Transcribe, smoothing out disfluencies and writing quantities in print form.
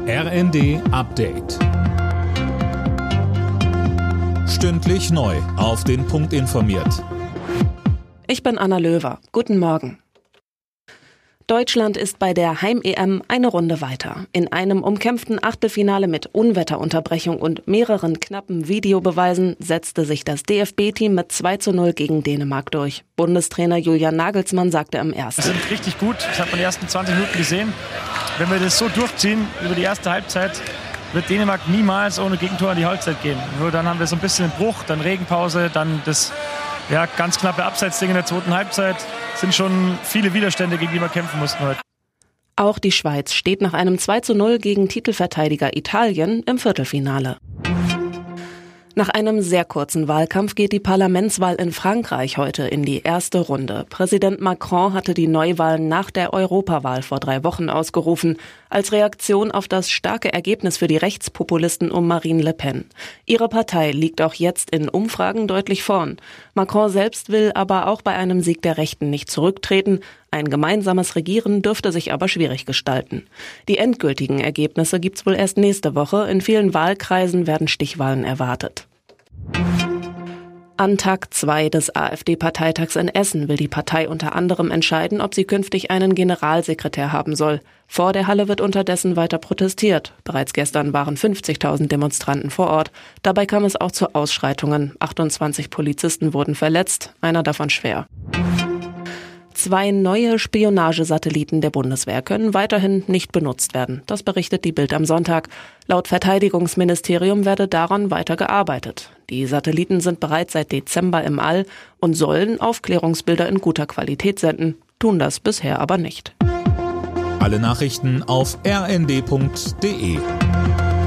RND Update. Stündlich neu auf den Punkt informiert. Ich bin Anna Löwer. Guten Morgen. Deutschland ist bei der Heim-EM eine Runde weiter. In einem umkämpften Achtelfinale mit Unwetterunterbrechung und mehreren knappen Videobeweisen setzte sich das DFB-Team mit 2:0 gegen Dänemark durch. Bundestrainer Julian Nagelsmann sagte im Ersten: Wir sind richtig gut, das hat man die ersten 20 Minuten gesehen. Wenn wir das so durchziehen über die erste Halbzeit, wird Dänemark niemals ohne Gegentor in die Halbzeit gehen. Nur dann haben wir so ein bisschen einen Bruch, dann Regenpause, dann das ganz knappe Abseitsding in der zweiten Halbzeit. Sind schon viele Widerstände, gegen die wir kämpfen mussten heute. Auch die Schweiz steht nach einem 2:0 gegen Titelverteidiger Italien im Viertelfinale. Nach einem sehr kurzen Wahlkampf geht die Parlamentswahl in Frankreich heute in die erste Runde. Präsident Macron hatte die Neuwahlen nach der Europawahl vor 3 Wochen ausgerufen, als Reaktion auf das starke Ergebnis für die Rechtspopulisten um Marine Le Pen. Ihre Partei liegt auch jetzt in Umfragen deutlich vorn. Macron selbst will aber auch bei einem Sieg der Rechten nicht zurücktreten. Ein gemeinsames Regieren dürfte sich aber schwierig gestalten. Die endgültigen Ergebnisse gibt's wohl erst nächste Woche. In vielen Wahlkreisen werden Stichwahlen erwartet. An Tag 2 des AfD-Parteitags in Essen will die Partei unter anderem entscheiden, ob sie künftig einen Generalsekretär haben soll. Vor der Halle wird unterdessen weiter protestiert. Bereits gestern waren 50.000 Demonstranten vor Ort. Dabei kam es auch zu Ausschreitungen. 28 Polizisten wurden verletzt, einer davon schwer. 2 neue Spionagesatelliten der Bundeswehr können weiterhin nicht benutzt werden. Das berichtet die Bild am Sonntag. Laut Verteidigungsministerium werde daran weiter gearbeitet. Die Satelliten sind bereits seit Dezember im All und sollen Aufklärungsbilder in guter Qualität senden, tun das bisher aber nicht. Alle Nachrichten auf rnd.de.